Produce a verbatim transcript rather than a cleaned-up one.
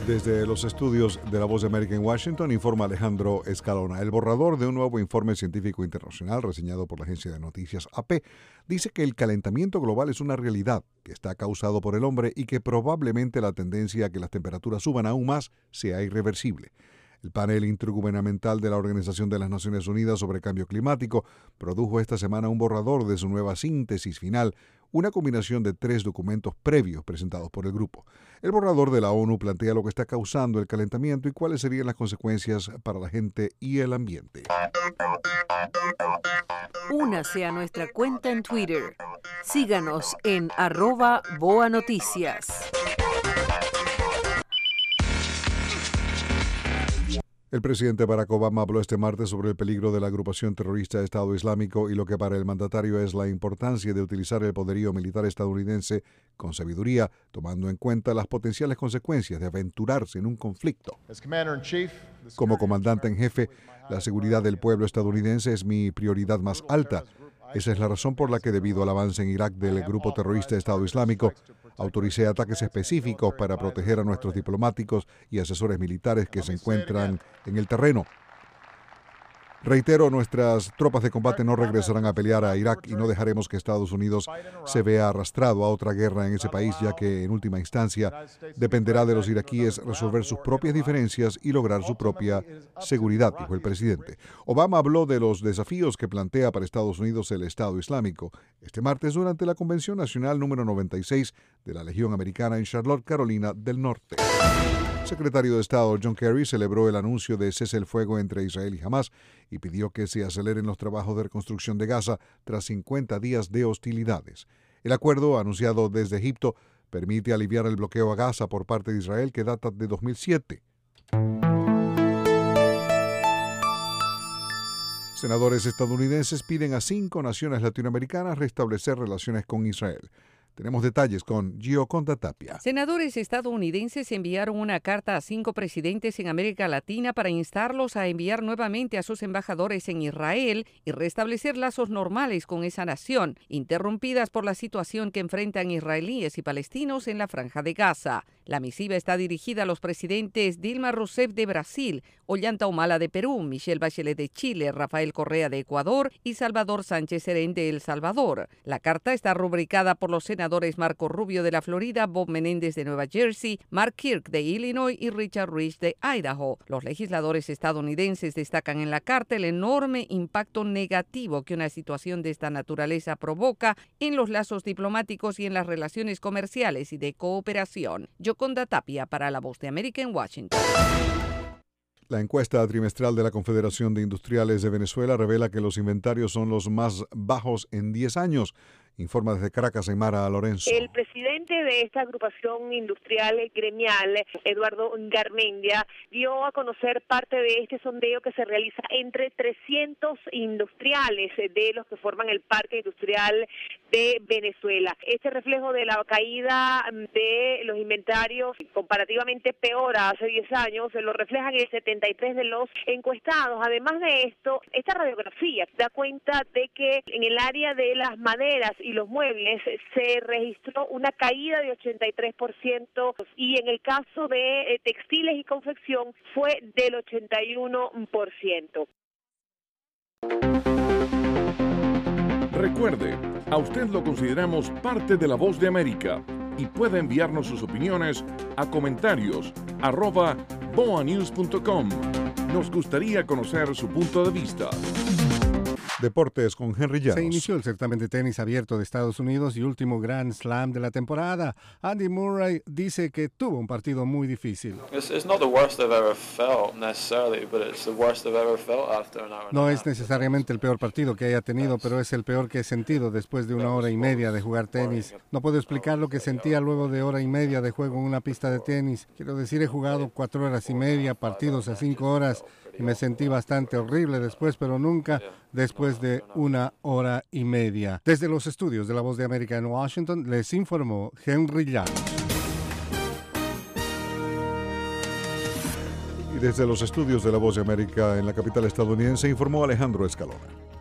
Desde los estudios de La Voz de América en Washington, informa Alejandro Escalona. El borrador de un nuevo informe científico internacional reseñado por la agencia de noticias A P dice que el calentamiento global es una realidad que está causado por el hombre y que probablemente la tendencia a que las temperaturas suban aún más sea irreversible. El panel intergubernamental de la Organización de las Naciones Unidas sobre Cambio Climático produjo esta semana un borrador de su nueva síntesis final, una combinación de tres documentos previos presentados por el grupo. El borrador de la ONU plantea lo que está causando el calentamiento y cuáles serían las consecuencias para la gente y el ambiente. Únase a nuestra cuenta en Twitter. Síganos en arroba Boa Noticias. El presidente Barack Obama habló este martes sobre el peligro de la agrupación terrorista Estado Islámico y lo que para el mandatario es la importancia de utilizar el poderío militar estadounidense con sabiduría, tomando en cuenta las potenciales consecuencias de aventurarse en un conflicto. Como comandante en jefe, la seguridad del pueblo estadounidense es mi prioridad más alta. Esa es la razón por la que, debido al avance en Irak del grupo terrorista Estado Islámico, autoricé ataques específicos para proteger a nuestros diplomáticos y asesores militares que se encuentran en el terreno. Reitero, nuestras tropas de combate no regresarán a pelear a Irak y no dejaremos que Estados Unidos se vea arrastrado a otra guerra en ese país, ya que en última instancia dependerá de los iraquíes resolver sus propias diferencias y lograr su propia seguridad, dijo el presidente. Obama habló de los desafíos que plantea para Estados Unidos el Estado Islámico este martes durante la Convención Nacional número noventa y seis de la Legión Americana en Charlotte, Carolina del Norte. El secretario de Estado John Kerry celebró el anuncio de cese el fuego entre Israel y Hamás y pidió que se aceleren los trabajos de reconstrucción de Gaza tras cincuenta días de hostilidades. El acuerdo, anunciado desde Egipto, permite aliviar el bloqueo a Gaza por parte de Israel que data de dos mil siete. Senadores estadounidenses piden a cinco naciones latinoamericanas restablecer relaciones con Israel. Tenemos detalles con Gioconda Tapia. Senadores estadounidenses enviaron una carta a cinco presidentes en América Latina para instarlos a enviar nuevamente a sus embajadores en Israel y restablecer lazos normales con esa nación, interrumpidas por la situación que enfrentan israelíes y palestinos en la Franja de Gaza. La misiva está dirigida a los presidentes Dilma Rousseff de Brasil, Ollanta Humala de Perú, Michelle Bachelet de Chile, Rafael Correa de Ecuador y Salvador Sánchez Serén de El Salvador. La carta está rubricada por los senadores Marco Rubio de la Florida, Bob Menéndez de Nueva Jersey, Mark Kirk de Illinois y Richard Rich de Idaho. Los legisladores estadounidenses destacan en la carta el enorme impacto negativo que una situación de esta naturaleza provoca en los lazos diplomáticos y en las relaciones comerciales y de cooperación. Gioconda Tapia para La Voz de América en Washington. La encuesta trimestral de la Confederación de Industriales de Venezuela revela que los inventarios son los más bajos en diez años. Informa desde Caracas, Aymara Lorenzo. El presidente de esta agrupación industrial gremial, Eduardo Garmendia, dio a conocer parte de este sondeo que se realiza entre trescientos industriales de los que forman el Parque Industrial de Venezuela. Este reflejo de la caída de los inventarios comparativamente peor a hace diez años lo reflejan el setenta y tres de los encuestados. Además de esto, esta radiografía da cuenta de que en el área de las maderas y los muebles se registró una caída de ochenta y tres por ciento y en el caso de textiles y confección fue del ochenta y uno por ciento. Recuerde, a usted lo consideramos parte de La Voz de América y puede enviarnos sus opiniones a comentarios arroba boa news punto com. Nos gustaría conocer su punto de vista. Deportes con Henry Llanos. Se inició el certamen de tenis abierto de Estados Unidos y último Grand Slam de la temporada. Andy Murray dice que tuvo un partido muy difícil. No es necesariamente el peor partido que haya tenido, pero es el peor que he sentido después de una hora y media de jugar tenis. No puedo explicar lo que sentía luego de hora y media de juego en una pista de tenis. Quiero decir, he jugado cuatro horas y media, partidos a cinco horas, y me sentí bastante horrible después, pero nunca después de una hora y media. Desde los estudios de La Voz de América en Washington, les informó Henry Llanos. Y desde los estudios de La Voz de América en la capital estadounidense, informó Alejandro Escalona.